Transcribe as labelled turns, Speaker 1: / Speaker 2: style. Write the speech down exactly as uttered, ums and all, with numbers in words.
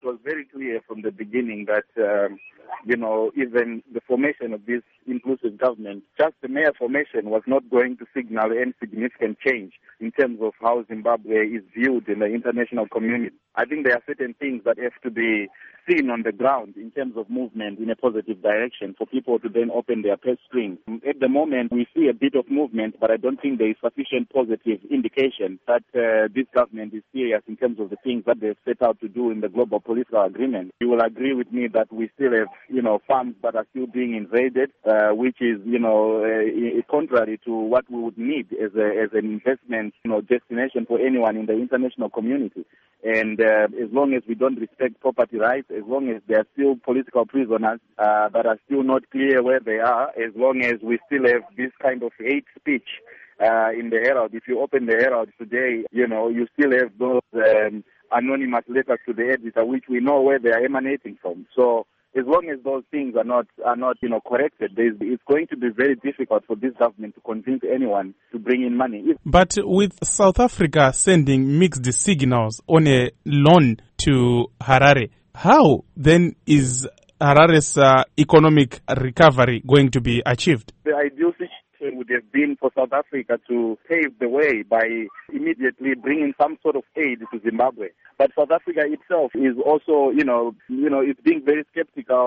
Speaker 1: was very clear from the beginning that, um, you know, even the formation of this inclusive government, just the mere formation was not going to signal any significant change in terms of how Zimbabwe is viewed in the international community. I think there are certain things that have to be seen on the ground in terms of movement in a positive direction for people to then open their purse strings. At the moment, we see a bit of movement, but I don't think there is sufficient positive indication that uh, this government is serious in terms of the things that they've set out to do in the global political agreement. You will agree with me that we still have, you know, farms that are still being invaded, uh, which is, you know, uh, contrary to what we would need as, a, as an investment, you know, destination for anyone in the international community. And uh, as long as we don't respect property rights, as long as there are still political prisoners uh, that are still not clear where they are, as long as we still have this kind of hate speech uh, in the Herald. If you open the Herald today, you know, you still have those um, anonymous letters to the editor, which we know where they are emanating from. So as long as those things are not, are not, you know, corrected, it's going to be very difficult for this government to convince anyone to bring in money.
Speaker 2: But with South Africa sending mixed signals on a loan to Harare, how then is Harare's uh, economic recovery going to be achieved?
Speaker 1: The ideal situation would have been for South Africa to pave the way by immediately bringing some sort of aid to Zimbabwe. But South Africa itself is also, you know, you know, it's being very skeptical